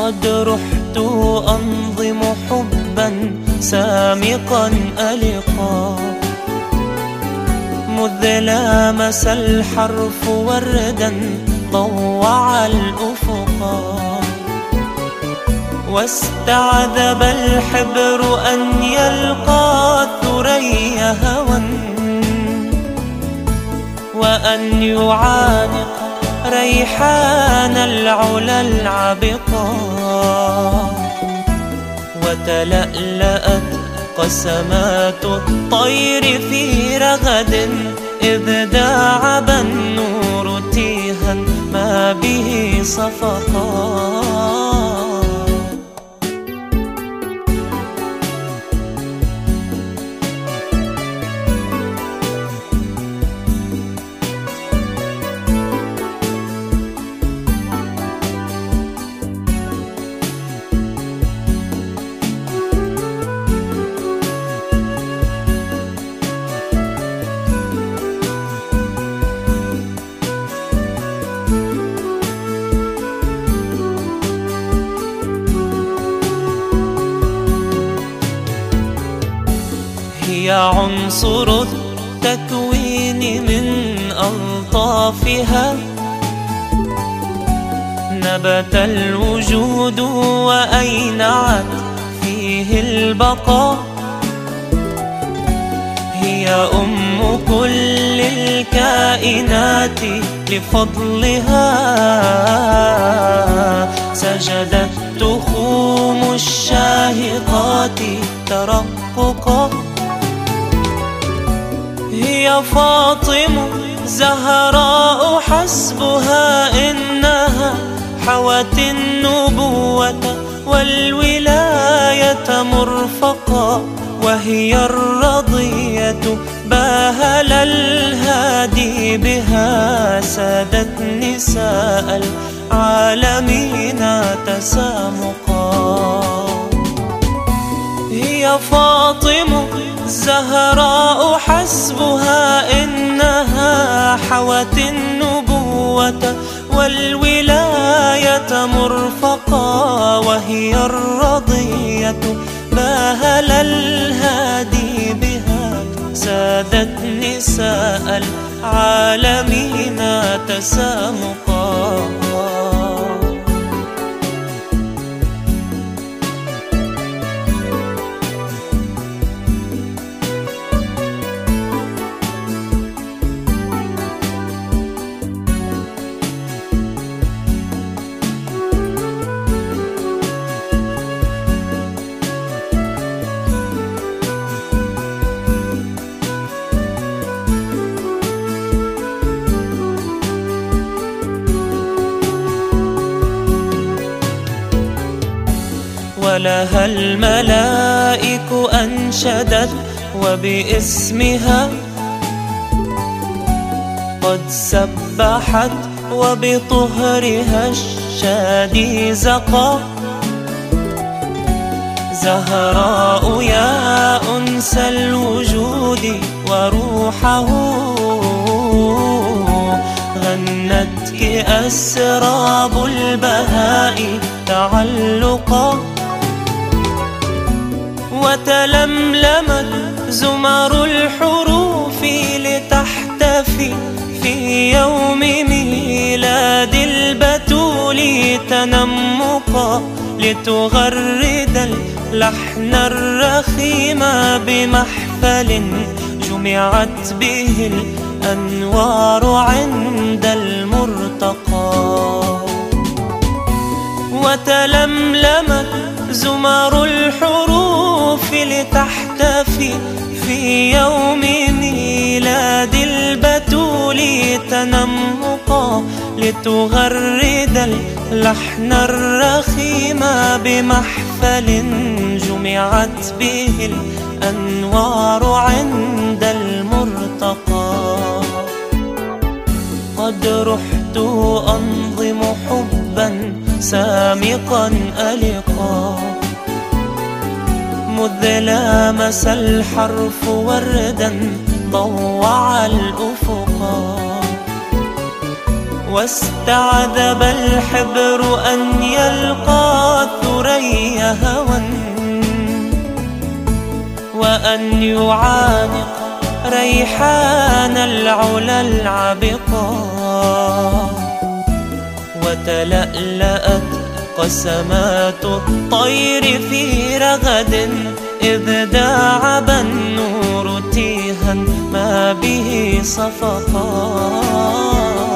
قد رحت أنظم حبا سامقا ألقا، مذ لامس الحرف وردا طوع الأفقا، واستعذب الحبر أن يلقى ثري هوى، وأن يعانق ريحان العلا العبقا، وتلألأت قسمات الطير في رغد إذ داعب النور تيها ما به صفقا. هي عنصر التكوين من ألطافها، نبت الوجود وأينعت فيه البقاء، هي أم كل الكائنات لفضلها، سجدت تخوم الشاهقات ترققا. هي فاطم زهراء حسبها إنها حوت النبوة والولاية مرفقا، وهي الرضية باهل الهادي بها، سادت نساء العالمين تسامقا. هي فاطم زهراء حسبها إنها حوت النبوة والولاية مرفقا، وهي الرضية باهل الهادي بها، سادت نساء العالمين تسامقا. ولها الملائك أنشدت وباسمها قد سبحت، وبطهرها الشادي زقا. زهراء يا أنس الوجود وروحه، غنتك أسراب البهاء تعلقا، وتلملمت زمر الحروف لتحتفي في يوم ميلاد البتول تنمقا، لتغرد اللحن الرخيم بمحفل جمعت به الأنوار عند المرتقى، وتلملمت زمر الحروف لتحتفي في يوم ميلاد البتول تنمقا، لتغرد اللحن الرخيم بمحفل جمعت به الأنوار عند المرتقى. قد رحت أنظم حبا سامقا ألقا، مذ لامس الحرف وردا طوع الأفقا، واستعذب الحبر أن يلقى ثريا هوى، وأن يعانق ريحان العلا العبقا. وتلألأت قسمات الطير في رغد، إذ داعب النور تيها ما به صفقا.